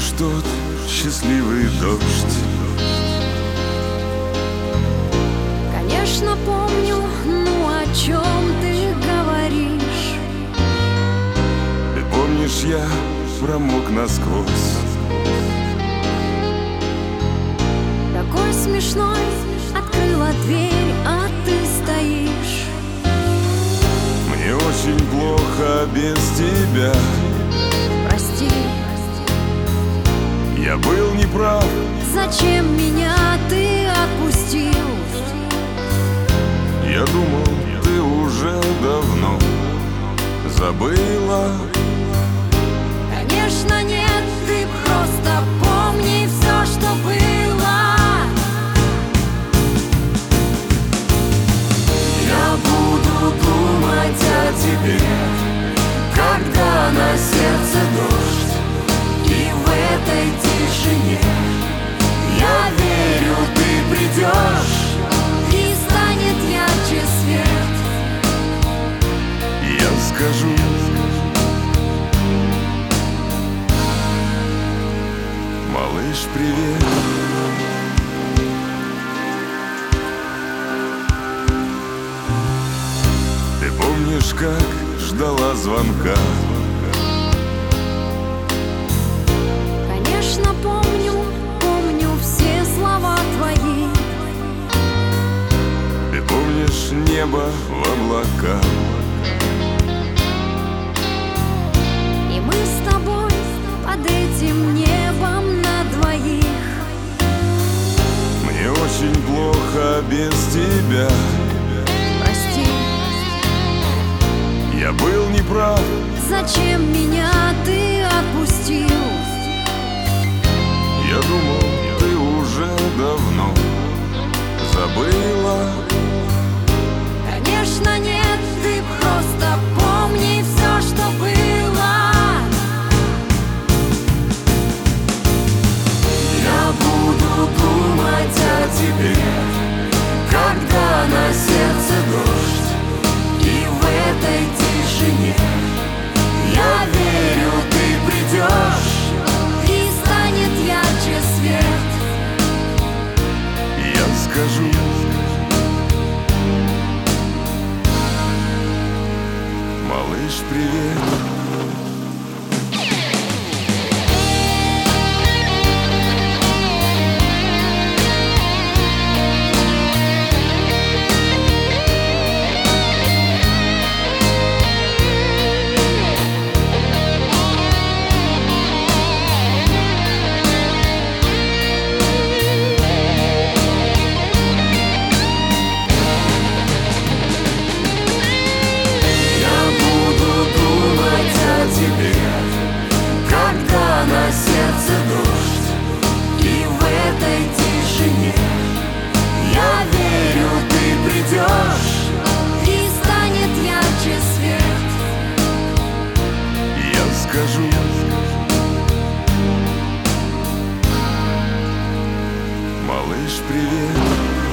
помнишь тот счастливый дождь? Конечно, помню, ну о чем ты говоришь? Ты помнишь, я промок насквозь. Такой смешной, открыла дверь, а ты стоишь. Мне очень плохо без тебя. Прости, Я был неправ. зачем меня ты отпустил? Я думал, ты уже давно забыла. Конечно, нет, ты просто помни все, что было. Я буду думать о тебе, когда на сердце дождь. И в этой тишине я верю, ты придешь. И станет ярче свет. Я скажу: малыш, привет. Ты помнишь, как ждала звонка? Конечно, помню, помню все слова твои. Ты помнишь небо в облаках? И мы с тобой под этим небом на двоих. Мне очень плохо без тебя. Прости, Я был неправ. зачем меня ты отпустил? Я думал, ты уже давно забыла. Конечно, нет, ты просто помни все, что было. Я буду думать о тебе, когда на сердце дождь. И в этой тишине я верю, ты придешь. И станет ярче свет. Я скажу: малыш, привет. На сердце дождь. И в этой тишине я верю, ты придешь. И станет ярче свет. Я скажу: малыш, привет.